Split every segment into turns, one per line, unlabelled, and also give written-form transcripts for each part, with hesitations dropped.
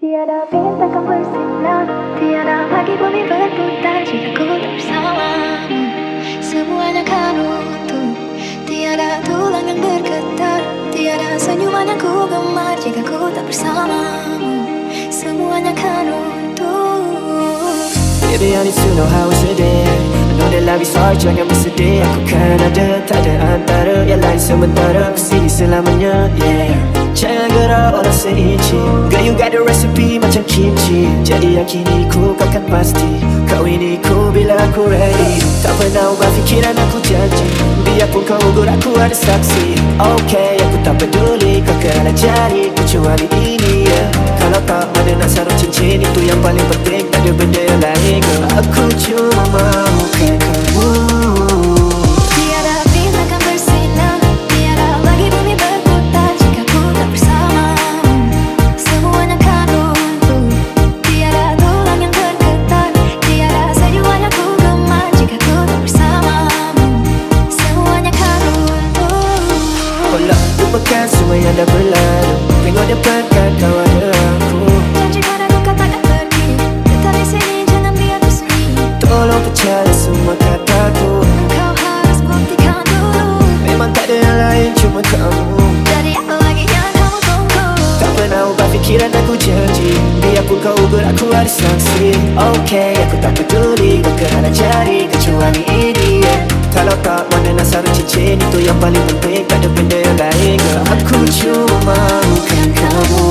Tiada bintang akan bersinar, tiada lagi bumi berputar jika ku tak bersamamu. Semuanya kan runtuh, tiada tulang yang bergetar, tiada senyuman yang ku gemar jika ku tak bersamamu. Semuanya kan runtuh.
Baby, I need to know how it's today. I know that life is hard, jangan bersedih. Aku kan ada, tak ada antara. Yang lain sementara, kesini selamanya, yeah. Jangan gerak walau seinci. Girl, you got the recipe macam kimchi. Jadi yakini ku, kau kan pasti kawini ku bila aku ready. Tak pernah ubah fikiran aku janji. Biarpun kau ugur aku ada saksi. Okay, aku tak peduli kau kena cari kecuali ini, yeah. Kalau tak mana nak sarung cincin, itu yang paling penting. Tak ada benda yang lain, girl. Aku cuma mahukan kamu.
Tiada bintang akan bersinar, tiada lagi bumi berputar jika ku tak bersamamu. Semuanya kan runtuh, tiada tulang yang bergetar, tiada senyuman yang ku gemar jika ku tak bersamamu. Semuanya kan runtuh.
Olah, lupakan semua yang dah berlalu. Tengok depan kan kau ada aku.
Janji padaku kau takkan pergi, tetap di sini jangan biar ku sunyi.
Tolong percaya semua kataku.
Kau harus buktikan dulu,
Memang tak ada yang lain cuma kamu.
jadi apa lagi yang kamu tunggu?
Tak pernah ubah fikiran aku janji. Biarpun kau ugur aku ada saksi. Okay, aku tak peduli kau kena cari kecuali ini, yeah. Kalau tak mana nak sarung cincin, itu yang paling penting. Tak ada benda yang lain, girl. Aku cuma mahukan kamu.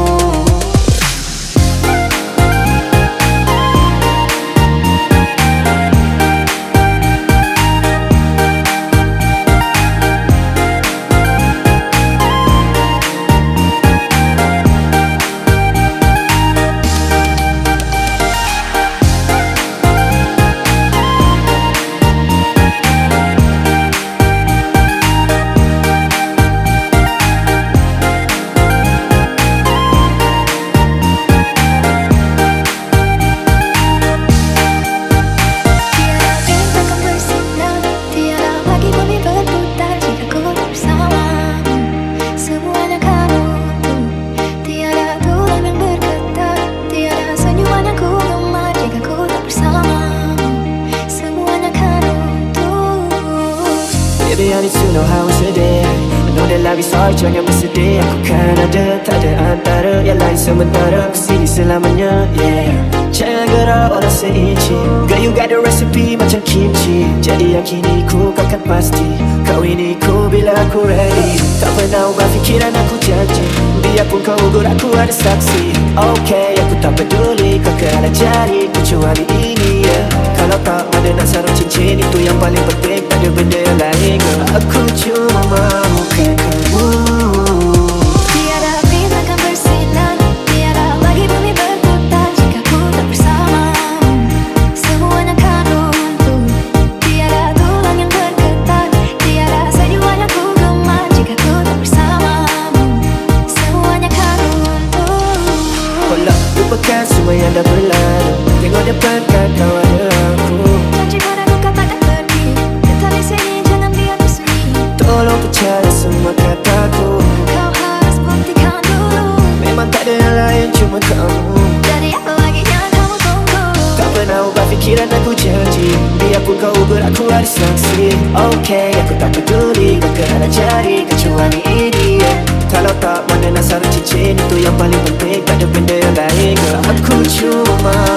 Baby, I need to know how it's today. I know that life is hard, jangan bersedih. Aku kan ada, tak ada antara. Yang lain sementara, kesini selamanya, yeah. Jangan gerak walau seinci. Girl, you got the recipe macam kimchi. Jadi yakini ku, kau kan pasti kawini ku bila aku ready. Tak pernah ubah fikiran aku janji. Biarpun kau ugur aku ada saksi. Okay, aku tak peduli kau kena cari kecuali ini, yeah. Kalau tak mana nak sarung cincin, itu yang paling penting. Tak ada benda yang lain, girl. Aku cuma mahukan kamu.
Tiada bintang akan bersinar, tiada lagi bumi berputar jika ku tak bersamamu. Semuanya kan runtuh, tiada tulang yang bergetar, tiada senyuman yang ku gemar jika ku tak bersamamu. Semuanya kan runtuh.
Olah, lupakan semua yang dah berlalu. Tengok depan kan kau ada aku.
Janji padaku kau takkan pergi, tetap di sini jangan biar ku sunyi.
Tolong percaya semua kataku.
Kau harus buktikan dulu,
Memang tak ada yang lain cuma kamu.
jadi apa lagi yang kamu tunggu?
Tak pernah ubah fikiran aku janji. Biarpun kau ugur aku ada saksi. Okay, aku tak peduli kau kena cari kecuali ini, yeah. Kalau tak mana nak sarung cincin, itu yang paling penting. Tak ada benda yang lain, girl. Aku cuma